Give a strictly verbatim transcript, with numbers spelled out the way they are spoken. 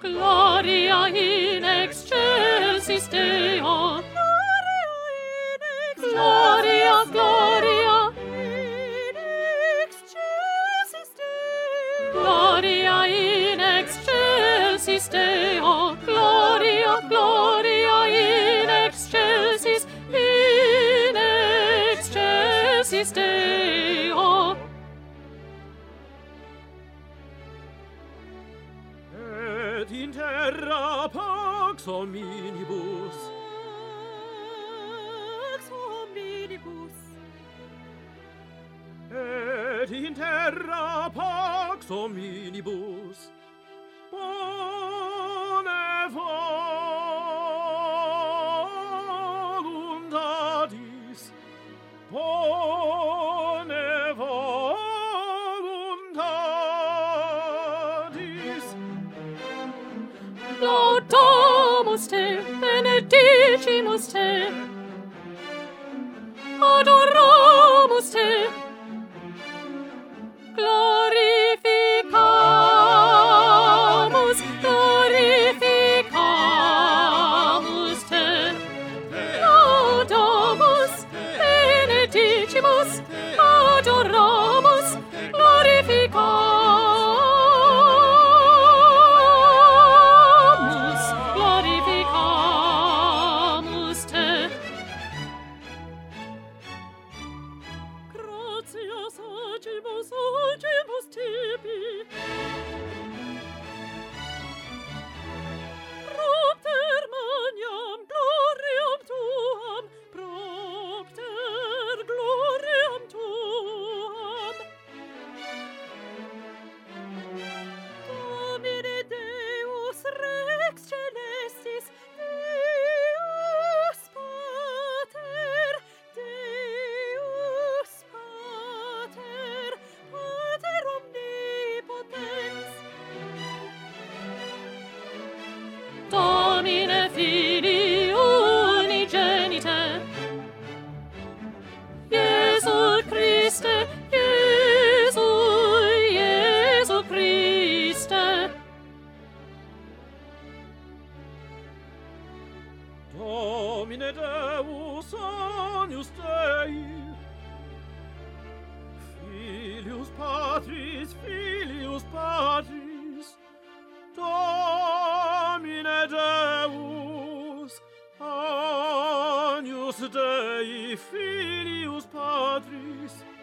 Gloria in excelsis Deo. Gloria, Gloria in excelsis Deo. Gloria in excelsis Deo. Gloria, Gloria in excelsis, in excelsis Deo. Et in terra pax hominibus. Pax hominibus. Et in terra pax hominibus. Bone voluntatis. Bone voluntatis. Laudamus te, benedicimus te, adoramus te, glorificamus, glorificamus te, laudamus, benedicimus, adoramus, glorificamus. Agimus, agimus tibi. Propter magnam gloriam tuam, propter gloriam tuam. Domine Deus Rex celestis, Deus Pater, Deus Pater, Pater omnipotens. Domine Filii unigenite, Iesu Christe, Iesu, Iesu Christe. Domine Deus agnus Dei, Filius Patris, Filius Patris, Domine Deus agnus Dei, Filius Patris,